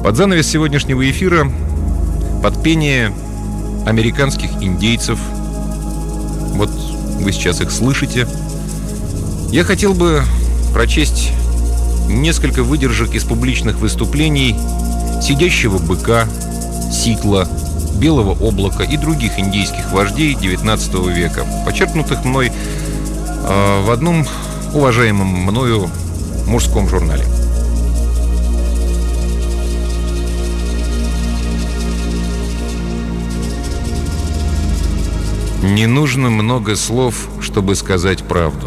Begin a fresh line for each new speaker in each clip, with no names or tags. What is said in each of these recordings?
Под занавес сегодняшнего эфира, под пение американских индейцев, вот вы сейчас их слышите, я хотел бы прочесть несколько выдержек из публичных выступлений «Сидящего быка», «Ситла», «Белого облака» и других индейских вождей XIX века, почерпнутых мной в одном уважаемом мною мужском журнале. Не нужно много слов, чтобы сказать правду.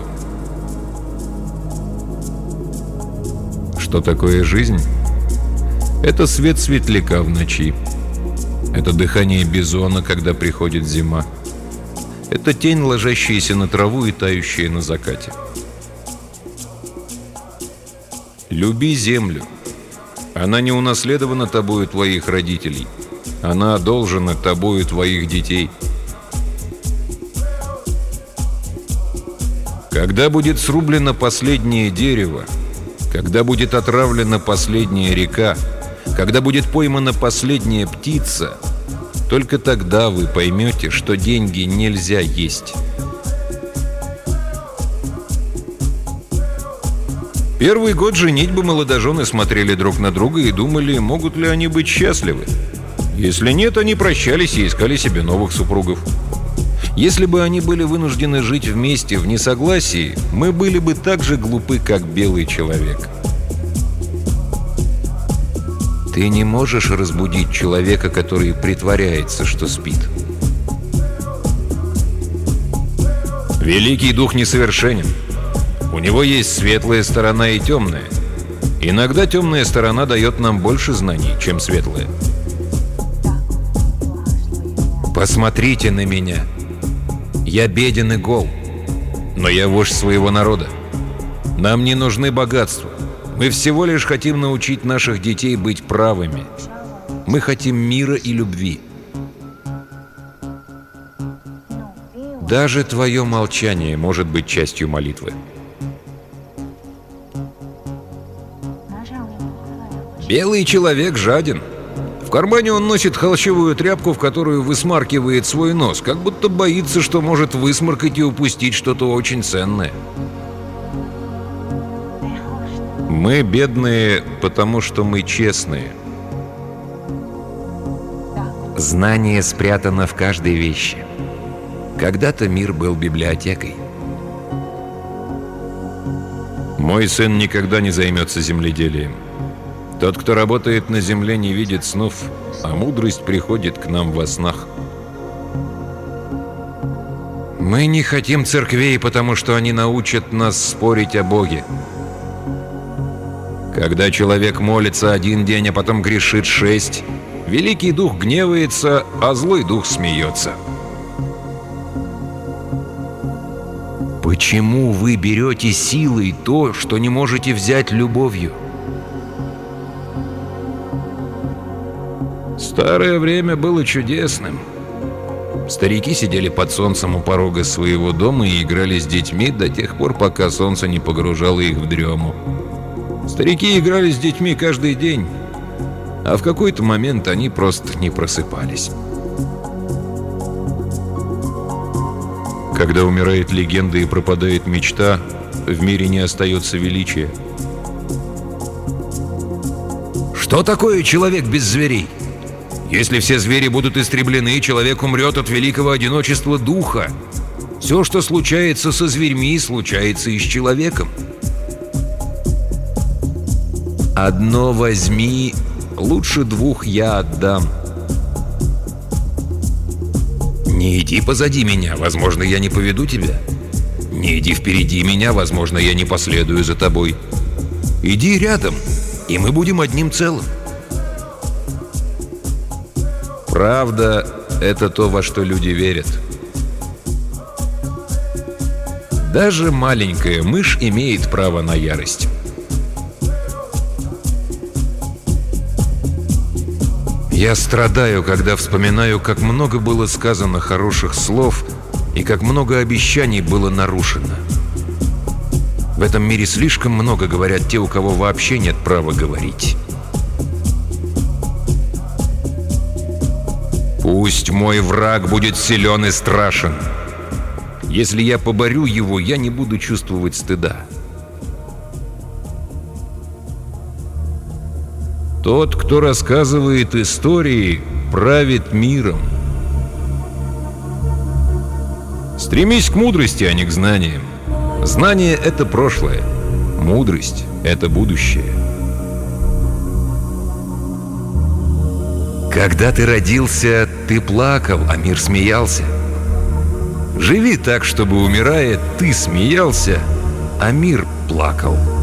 Что такое жизнь? Это свет светляка в ночи. Это дыхание бизона, когда приходит зима. Это тень, ложащаяся на траву и тающая на закате. Люби землю. Она не унаследована тобою твоих родителей. Она одолжена тобою твоих детей. Когда будет срублено последнее дерево, когда будет отравлена последняя река, когда будет поймана последняя птица, только тогда вы поймете, что деньги нельзя есть. Первый год женитьбы молодожены смотрели друг на друга и думали, могут ли они быть счастливы. Если нет, они прощались и искали себе новых супругов. Если бы они были вынуждены жить вместе в несогласии, мы были бы так же глупы, как белый человек. Ты не можешь разбудить человека, который притворяется, что спит. Великий дух несовершенен. У него есть светлая сторона и темная. Иногда темная сторона дает нам больше знаний, чем светлая. Посмотрите на меня. Я беден и гол, но я вождь своего народа. Нам не нужны богатства. Мы всего лишь хотим научить наших детей быть правыми. Мы хотим мира и любви. Даже твое молчание может быть частью молитвы. Белый человек жаден. В кармане он носит холщовую тряпку, в которую высмаркивает свой нос, как будто боится, что может высморкать и упустить что-то очень ценное. Мы бедные, потому что мы честные. Знание спрятано в каждой вещи. Когда-то мир был библиотекой. Мой сын никогда не займется земледелием. Тот, кто работает на земле, не видит снов, а мудрость приходит к нам во снах. Мы не хотим церквей, потому что они научат нас спорить о Боге. Когда человек молится 1 день, а потом грешит 6, великий дух гневается, а злой дух смеется. Почему вы берете силой то, что не можете взять любовью? Старое время было чудесным. Старики сидели под солнцем у порога своего дома и играли с детьми до тех пор, пока солнце не погружало их в дрему. Старики играли с детьми каждый день, а в какой-то момент они просто не просыпались. Когда умирает легенда и пропадает мечта, в мире не остается величия. Что такое человек без зверей? Если все звери будут истреблены, человек умрет от великого одиночества духа. Все, что случается со зверьми, случается и с человеком. Одно возьми, лучше 2 я отдам. Не иди позади меня, возможно, я не поведу тебя. Не иди впереди меня, возможно, я не последую за тобой. Иди рядом, и мы будем одним целым. Правда – это то, во что люди верят. Даже маленькая мышь имеет право на ярость. Я страдаю, когда вспоминаю, как много было сказано хороших слов и как много обещаний было нарушено. В этом мире слишком много говорят те, у кого вообще нет права говорить. Пусть мой враг будет силен и страшен. Если я поборю его, я не буду чувствовать стыда. Тот, кто рассказывает истории, правит миром. Стремись к мудрости, а не к знаниям. Знание — это прошлое. Мудрость — это будущее. Когда ты родился, ты плакал, а мир смеялся. Живи так, чтобы, умирая, ты смеялся, а мир плакал.